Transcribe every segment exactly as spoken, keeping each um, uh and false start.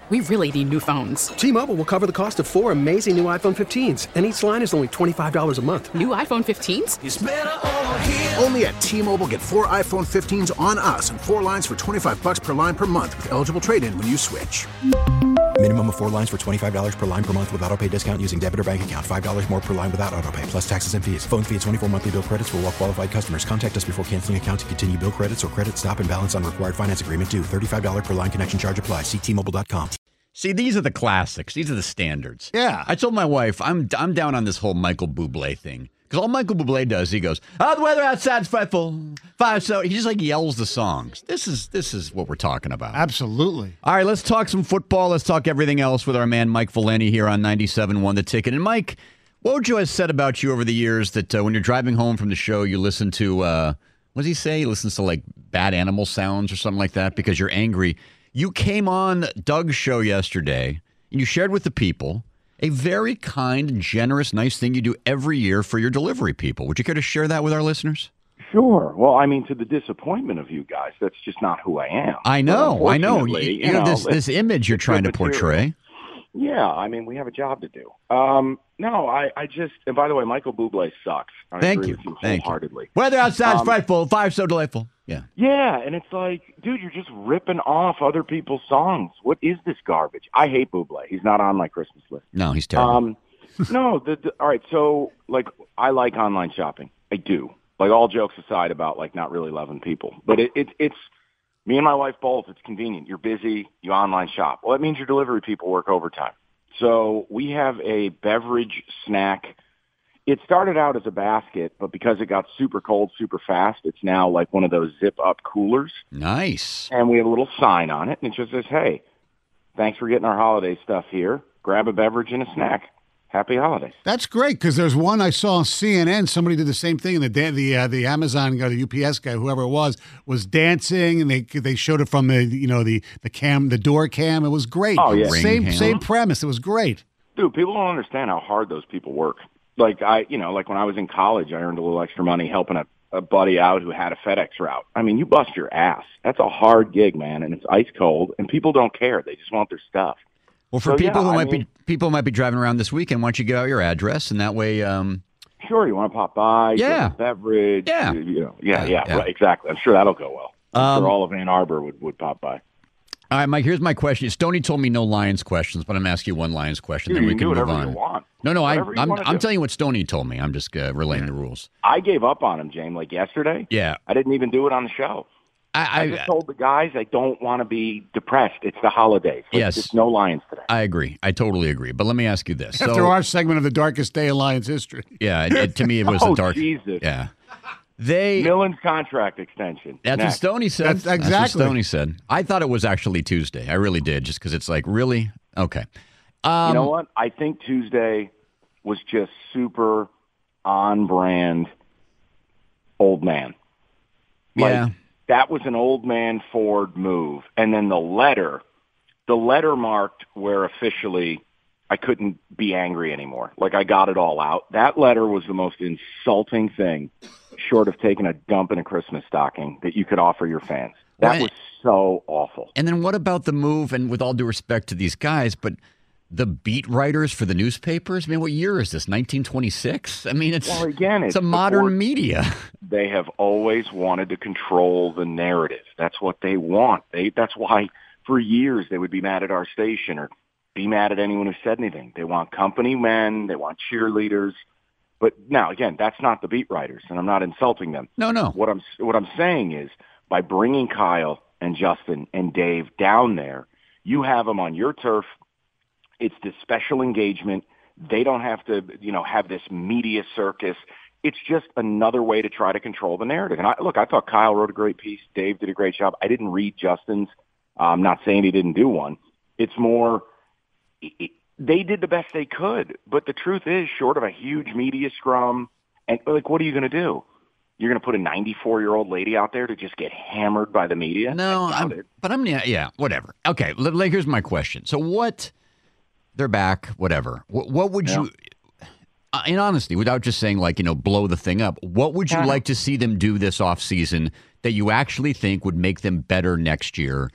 We really need new phones. T-Mobile will cover the cost of four amazing new iPhone fifteens, and each line is only twenty-five dollars a month. New iPhone fifteens? It's better over here. Only at T-Mobile, get four iPhone fifteens on us and four lines for twenty-five dollars per line per month with eligible trade-in when you switch. Minimum of four lines for twenty-five dollars per line per month with autopay discount using debit or bank account. five dollars more per line without autopay, plus taxes and fees. Phone fee at twenty-four monthly bill credits for well-qualified customers. Contact us before canceling account to continue bill credits or credit stop and balance on required finance agreement due. thirty-five dollars per line connection charge applies. See T Mobile dot com. See, these are the classics. These are the standards. Yeah. I told my wife, I'm I'm down on this whole Michael Bublé thing. Because all Michael Bublé does, he goes, oh, the weather outside's frightful. Five, so he just like yells the songs. This is this is what we're talking about. Absolutely. All right, let's talk some football. Let's talk everything else with our man Mike Valenti here on ninety-seven point one The Ticket. And Mike, Wojo has said about you over the years that uh, when you're driving home from the show, you listen to, uh, what does he say? He listens to like bad animal sounds or something like that because you're angry. You came on Doug's show yesterday and you shared with the people a very kind, generous, nice thing you do every year for your delivery people. Would you care to share that with our listeners? Sure. Well, I mean, to the disappointment of you guys, that's just not who I am. I know. I know. You, you you know, this this image you're trying to portray. Yeah, I mean, we have a job to do. Um, no, I, I just, and by the way, Michael Bublé sucks. I Thank agree you. with you Thank wholeheartedly. you. Weather outside's Um, frightful. Fire so delightful. Yeah. Yeah, and it's like, dude, you're just ripping off other people's songs. What is this garbage? I hate Bublé. He's not on my Christmas list. No, he's terrible. Um, no, the, the, all right, so, like, I like online shopping. I do. Like, all jokes aside about, like, not really loving people. But it, it, it's, me and my wife both, it's convenient. You're busy, you online shop. Well, that means your delivery people work overtime. So we have a beverage snack. It started out as a basket, but because it got super cold super fast, it's now like one of those zip-up coolers. Nice. And we have a little sign on it, and it just says, hey, thanks for getting our holiday stuff here. Grab a beverage and a snack. Happy holidays. That's great because there's one I saw on C N N. Somebody did the same thing, and the da- the uh, the Amazon guy, the U P S guy, whoever it was, was dancing, and they they showed it from the you know the the cam, the door cam. It was great. Oh yeah, same Ring same handle. premise. It was great. Dude, people don't understand how hard those people work. Like I, you know, like when I was in college, I earned a little extra money helping a, a buddy out who had a FedEx route. I mean, you bust your ass. That's a hard gig, man, and it's ice cold, and people don't care. They just want their stuff. Well, for So, people yeah, who I might mean- be people who might be driving around this weekend, why don't you give out your address, and that way, um, Sure, you want to pop by, Yeah. get a beverage, Yeah. you, you know, yeah, Yeah, yeah, yeah. Right, exactly. I'm sure that'll go well. I'm Um, sure all of Ann Arbor would, would pop by. all right, Mike. Here's my question. Stoney told me no Lions questions, but I'm gonna ask you one Lions question, Dude, then you we can can do move whatever on. you want. No, no, I, Whatever you I'm wanna I'm do. telling you what Stoney told me. I'm just uh, relaying the rules. I gave up on him, James, like yesterday. Yeah, I didn't even do it on the show. I, I just told the guys I don't want to be depressed. It's the holidays. Like, Yes. There's no Lions today. I, I agree. I totally agree. But let me ask you this. After So, our segment of the darkest day in Lions history. yeah, it, it- to me it was Oh, a dark. Jesus. Yeah, they. Millen's contract extension. That's what Next. Stoney said. That's exactly. what Stoney said. I thought it was actually Tuesday. I really did, just because it's like, really? Okay. Um, You know what? I think Tuesday was just super on brand old man. Like, Yeah. that was an old man Ford move. And then the letter, the letter marked where officially I couldn't be angry anymore. Like I got it all out. That letter was the most insulting thing short of taking a dump in a Christmas stocking that you could offer your fans. That Well, was so awful. And then what about the move, and with all due respect to these guys, but the beat writers for the newspapers? I mean, what year is this, nineteen twenty-six? I mean, it's, Well, again, it's it's a modern before- media. They have always wanted to control the narrative. That's what they want. They that's why for years they would be mad at our station or be mad at anyone who said anything. They want company men, they want cheerleaders. But now again, that's not the beat writers, and I'm not insulting them. No, no. What I'm what I'm saying is by bringing Kyle and Justin and Dave down there, you have them on your turf. It's this special engagement. They don't have to, you know, have this media circus. It's just another way to try to control the narrative. And I, look, I thought Kyle wrote a great piece. Dave did a great job. I didn't read Justin's. I'm not saying he didn't do one. It's more, it, they did the best they could. But the truth is, short of a huge media scrum, and like, what are you going to do? You're going to put a ninety-four-year-old lady out there to just get hammered by the media? No, I doubt I'm, it. but I'm, yeah, yeah, whatever. Okay, l- like, here's my question. So what, they're back, whatever. What, what would Yeah. you, uh, in honesty, without just saying, like, you know, blow the thing up, what would you Yeah. like to see them do this offseason that you actually think would make them better next year?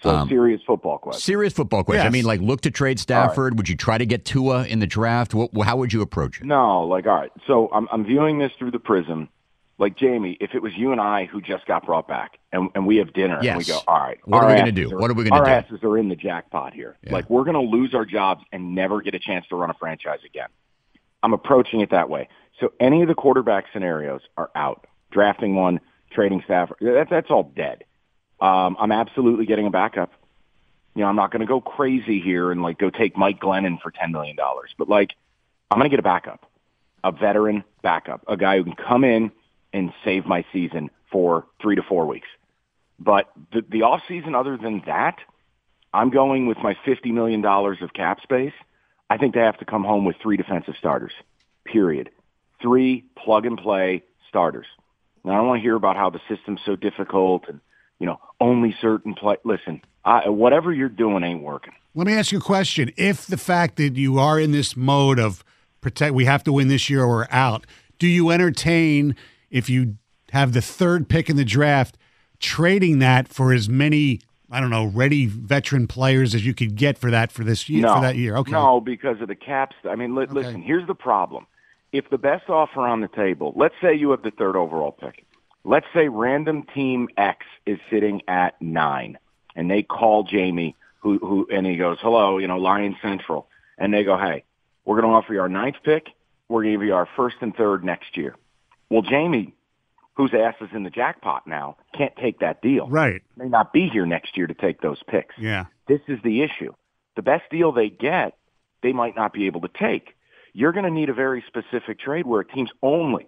So Um, serious football question. Serious football question. I Yes. mean, like, look to trade Stafford. Would you try to get Tua in the draft? What, how would you approach it? No, like, all right. So I'm, I'm viewing this through the prism. Like, Jamie, if it was you and I who just got brought back and, and we have dinner and we Yes. go, all right. What are our we gonna asses do? are- What are we gonna Our do? asses are in the jackpot here. Yeah. Like, we're going to lose our jobs and never get a chance to run a franchise again. I'm approaching it that way. So any of the quarterback scenarios are out. Drafting one, trading Stafford, that, that's all dead. Um, I'm absolutely getting a backup. You know, I'm not going to go crazy here and, like, go take Mike Glennon for ten million dollars. But, like, I'm going to get a backup, a veteran backup, a guy who can come in and save my season for three to four weeks. But the, the offseason, other than that, I'm going with my fifty million dollars of cap space. I think they have to come home with three defensive starters, period. Three plug-and-play starters. Now, I don't want to hear about how the system's so difficult and, you know, only certain play. Listen, I, whatever you're doing ain't working. Let me ask you a question. If the fact that you are in this mode of protect, we have to win this year or we're out, do you entertain, if you have the third pick in the draft, trading that for as many, I don't know, ready veteran players as you could get for that for this year? No, for that year, okay. No, because of the caps. I mean, li- Okay. listen, here's the problem. If the best offer on the table, let's say you have the third overall pick. Let's say random team X is sitting at nine, and they call Jamie, who, who, and he goes, hello, you know, Lion Central. And they go, hey, we're going to offer you our ninth pick. We're going to give you our first and third next year. Well, Jamie, whose ass is in the jackpot now, can't take that deal. Right. May not be here next year to take those picks. Yeah. This is the issue. The best deal they get, they might not be able to take. You're going to need a very specific trade where a team's only,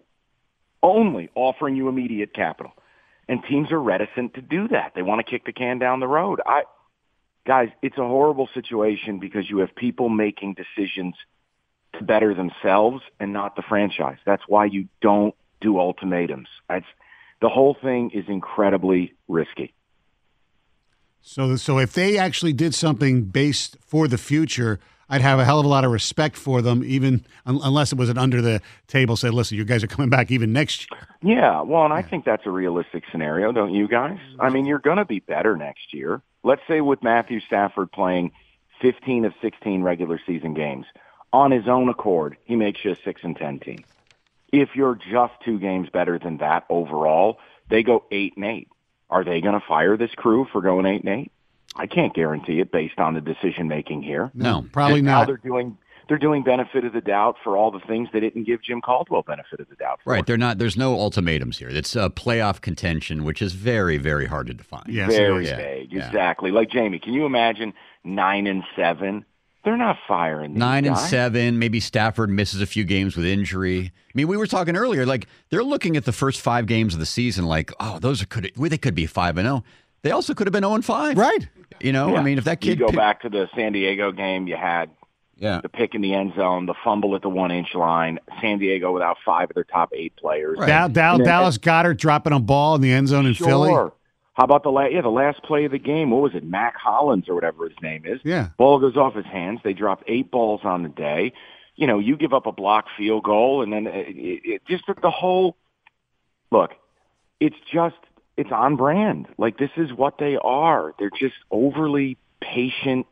only offering you immediate capital. And teams are reticent to do that. They want to kick the can down the road. I, guys, it's a horrible situation because you have people making decisions to better themselves and not the franchise. That's why you don't do ultimatums. That's, the whole thing is incredibly risky. So, so if they actually did something based for the future, I'd have a hell of a lot of respect for them, even un- unless it was an under the table. Say, listen, you guys are coming back even next year. Yeah, well, and I think that's a realistic scenario, don't you guys? I mean, you're going to be better next year. Let's say with Matthew Stafford playing fifteen of sixteen regular season games. On his own accord, he makes you a six and ten team. If you're just two games better than that overall, they go eight and eight. Are they going to fire this crew for going eight and eight? I can't guarantee it based on the decision making here. No, Probably Now not. they're doing they're doing benefit of the doubt for all the things they didn't give Jim Caldwell benefit of the doubt for. Right. They're not. There's no ultimatums here. It's a playoff contention, which is very, very hard to define. Yes, it Very is. Yeah, vague. yeah. Exactly. Like Jamie, can you imagine nine and seven? They're not firing these Nine and guys. seven. Maybe Stafford misses a few games with injury. I mean, we were talking earlier. Like they're looking at the first five games of the season. Like, oh, those are could well, they could be five and zero. They also could have been zero and five. Right. You know, Yeah. I mean, if that You kid go pick- back to the San Diego game, you had yeah, the pick in the end zone, the fumble at the one-inch line, San Diego without five of their top eight players. Right. Dal- Dal- And then- Dallas Goddard dropping a ball in the end zone in Sure. Philly. How about the last? Yeah, the last play of the game. What was it? Mac Hollins or whatever his name is. Yeah. Ball goes off his hands. They dropped eight balls on the day. You know, you give up a block field goal, and then it, it, it, just the whole look. It's just it's on brand. Like this is what they are. They're just overly patient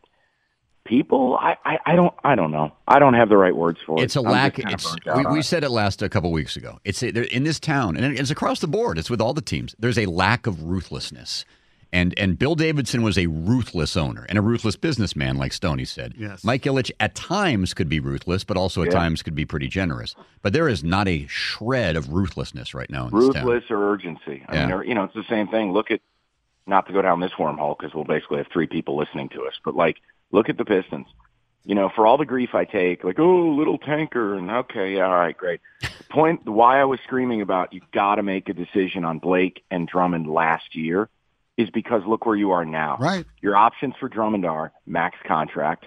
people. I, I, I don't I don't know. I don't have the right words for it. it's a I'm lack. just kinda It's burnt out we, on we it. said it last a couple weeks ago. It's a, there- in this town, and it's across the board. It's with all the teams. There's a lack of ruthlessness. And and Bill Davidson was a ruthless owner and a ruthless businessman, like Stoney said. Yes. Mike Ilitch at times could be ruthless, but also at Yeah. times could be pretty generous. But there is not a shred of ruthlessness right now in this town. Ruthless or urgency. I Yeah. mean, or, you know, it's the same thing. Look at, not to go down this wormhole because we'll basically have three people listening to us, but like, look at the Pistons. You know, for all the grief I take, like, oh, little tanker, and okay, yeah, all right, great. The point, why I was screaming about you got to make a decision on Blake and Drummond last year is because look where you are now. Right. Your options for Drummond are max contract,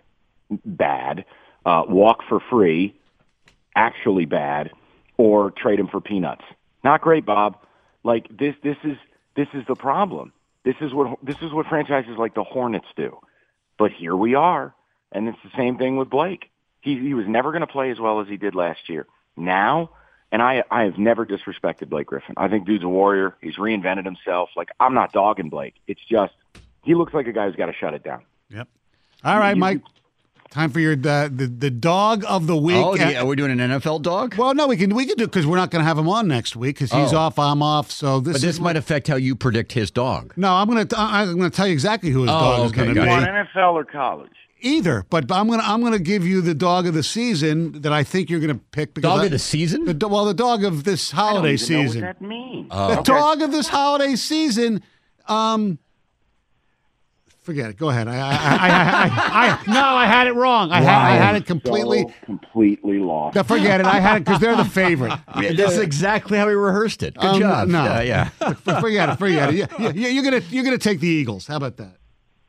bad, uh, walk for free, actually bad, or trade him for peanuts. Not great, Bob. Like this, this is this is the problem. This is what this is what franchises like the Hornets do. But here we are, and it's the same thing with Blake. He he was never going to play as well as he did last year. Now, and I I have never disrespected Blake Griffin. I think dude's a warrior. He's reinvented himself. Like I'm not dogging Blake. It's just he looks like a guy who's got to shut it down. Yep. All right, You- Mike. Time for your uh, the the dog of the week. Oh, the, are we doing an N F L dog? Well, no, we can we can do because we're not going to have him on next week because he's Oh. off, I'm off. So this But is this might affect how you predict his dog. no. I'm gonna I'm gonna tell you exactly who his Oh, dog is okay, going to gotcha. be. You want N F L or college? Either, but I'm gonna I'm gonna give you the dog of the season that I think you're going to pick. Because Dog I- of the season? The, do- well, the dog of this I don't holiday even know season. what that means. The dog of this holiday season. Um, forget it. Go ahead. I, I, I, I, I, I no, I had it wrong. I had, I had it completely. So completely lost. No, forget it. I had it because they're the favorite. Yeah, that's exactly how we rehearsed it. Good Um, job. no. Yeah, yeah. F- forget it. Forget it. You, you, you're gonna you're gonna take the Eagles. How about that?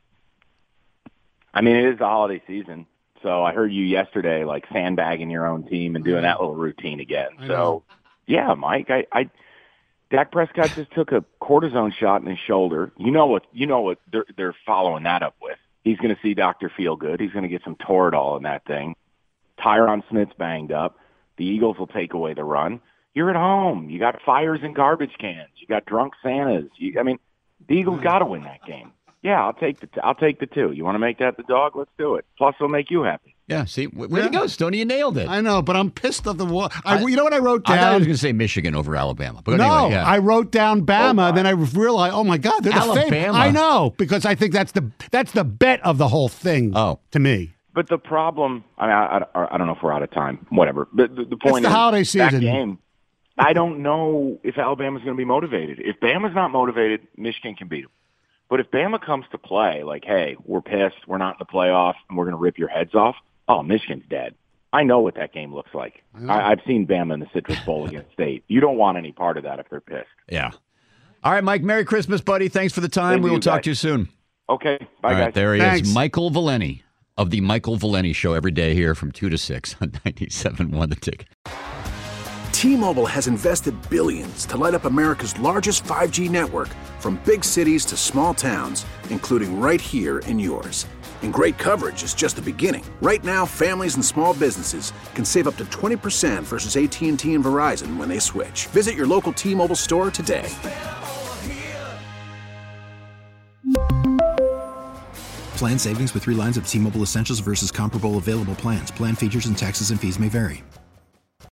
I mean, it is the holiday season, so I heard you yesterday, like sandbagging your own team and doing that little routine again. I So, know. yeah, Mike, I, I, Dak Prescott just took a cortisone shot in his shoulder. You know what? You know what they're they're following that up with. He's going to see Doctor Feelgood. He's going to get some Toradol in that thing. Tyron Smith's banged up. The Eagles will take away the run. You're at home. You got fires and garbage cans. You got drunk Santas. You, I mean, the Eagles got to win that game. Yeah, I'll take the t- I'll take the two. You want to make that the dog? Let's do it. Plus, it'll make you happy. Yeah, see, w- way Yeah. to go, Stoney. You nailed it. I know, but I'm pissed at the wall. I, I- you know what I wrote I thought I down? was going to say Michigan over Alabama. But no, anyway, yeah. I wrote down Bama. Oh, then I realized, oh my God, they're the favorite. Alabama. I know because I think that's the that's the bet of the whole thing. Oh. To me, But the problem, I mean, I, I, I don't know if we're out of time. Whatever. But the, the point the is, holiday that season. game, I don't know if Alabama's going to be motivated. If Bama's not motivated, Michigan can beat them. But if Bama comes to play, like, hey, we're pissed, we're not in the playoffs, and we're going to rip your heads off, oh, Michigan's dead. I know what that game looks like. I, I've seen Bama in the Citrus Bowl against State. You don't want any part of that if they're pissed. yeah. All right, Mike. Merry Christmas, buddy. Thanks for the time. Same to We will you talk guys. to you soon. Okay, bye, All right, guys. there he Thanks. is, Michael Valeni of the Michael Valeni Show every day here from two to six on ninety-seven point one The Ticket. T-Mobile has invested billions to light up America's largest five G network, from big cities to small towns, including right here in yours. And great coverage is just the beginning. Right now, families and small businesses can save up to twenty percent versus A T and T and Verizon when they switch. Visit your local T-Mobile store today. Plan savings with three lines of T-Mobile Essentials versus comparable available plans. Plan features and taxes and fees may vary.